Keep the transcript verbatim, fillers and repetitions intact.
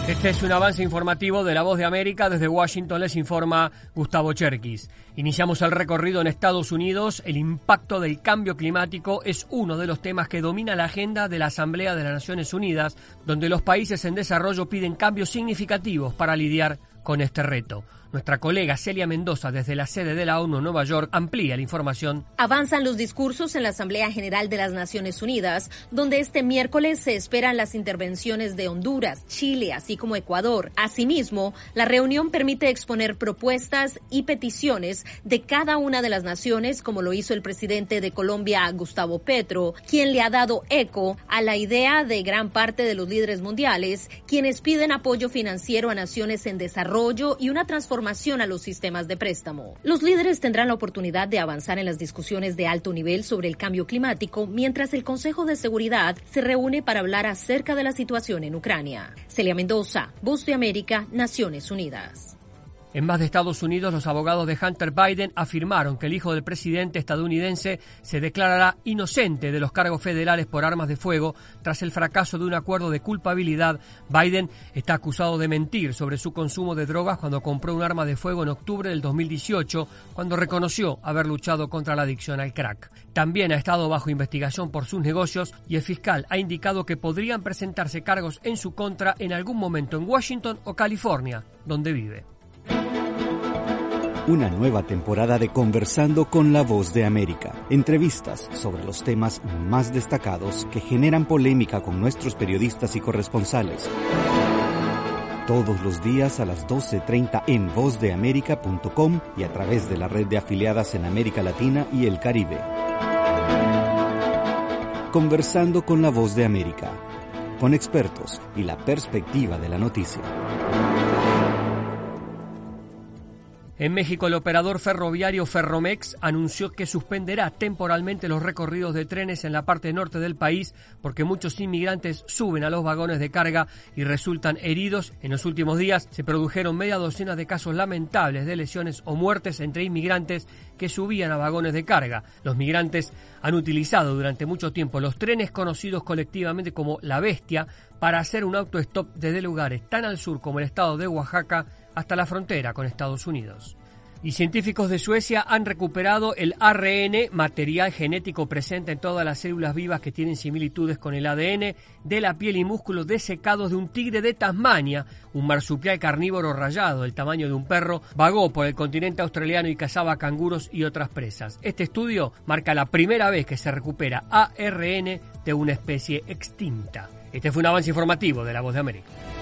Este es un avance informativo de La Voz de América. Desde Washington les informa Gustavo Cherkis. Iniciamos el recorrido en Estados Unidos. El impacto del cambio climático es uno de los temas que domina la agenda de la Asamblea de las Naciones Unidas, donde los países en desarrollo piden cambios significativos para lidiar con este reto. Nuestra colega Celia Mendoza, desde la sede de la ONU en Nueva York, amplía la información. Avanzan los discursos en la Asamblea General de las Naciones Unidas, donde este miércoles se esperan las intervenciones de Honduras, Chile, así como Ecuador. Asimismo, la reunión permite exponer propuestas y peticiones de cada una de las naciones, como lo hizo el presidente de Colombia, Gustavo Petro, quien le ha dado eco a la idea de gran parte de los líderes mundiales, quienes piden apoyo financiero a naciones en desarrollo y una transformación a los sistemas de préstamo. Los líderes tendrán la oportunidad de avanzar en las discusiones de alto nivel sobre el cambio climático, mientras el Consejo de Seguridad se reúne para hablar acerca de la situación en Ucrania. Celia Mendoza, Voz de América, Naciones Unidas. En más de Estados Unidos, los abogados de Hunter Biden afirmaron que el hijo del presidente estadounidense se declarará inocente de los cargos federales por armas de fuego tras el fracaso de un acuerdo de culpabilidad. Biden está acusado de mentir sobre su consumo de drogas cuando compró un arma de fuego en octubre del dos mil dieciocho, cuando reconoció haber luchado contra la adicción al crack. También ha estado bajo investigación por sus negocios y el fiscal ha indicado que podrían presentarse cargos en su contra en algún momento en Washington o California, donde vive. Una nueva temporada de Conversando con la Voz de América. Entrevistas sobre los temas más destacados que generan polémica con nuestros periodistas y corresponsales. Todos los días a las doce treinta en voz de américa punto com y a través de la red de afiliadas en América Latina y el Caribe. Conversando con la Voz de América, con expertos y la perspectiva de la noticia. En México, el operador ferroviario Ferromex anunció que suspenderá temporalmente los recorridos de trenes en la parte norte del país porque muchos inmigrantes suben a los vagones de carga y resultan heridos. En los últimos días se produjeron media docena de casos lamentables de lesiones o muertes entre inmigrantes que subían a vagones de carga. Los migrantes han utilizado durante mucho tiempo los trenes conocidos colectivamente como La Bestia para hacer un autostop desde lugares tan al sur como el estado de Oaxaca hasta la frontera con Estados Unidos. Y científicos de Suecia han recuperado el A R N, material genético presente en todas las células vivas que tienen similitudes con el A D N, de la piel y músculos desecados de un tigre de Tasmania, un marsupial carnívoro rayado del tamaño de un perro. Vagó por el continente australiano y cazaba canguros y otras presas. Este estudio marca la primera vez que se recupera A R N de una especie extinta. Este fue un avance informativo de La Voz de América.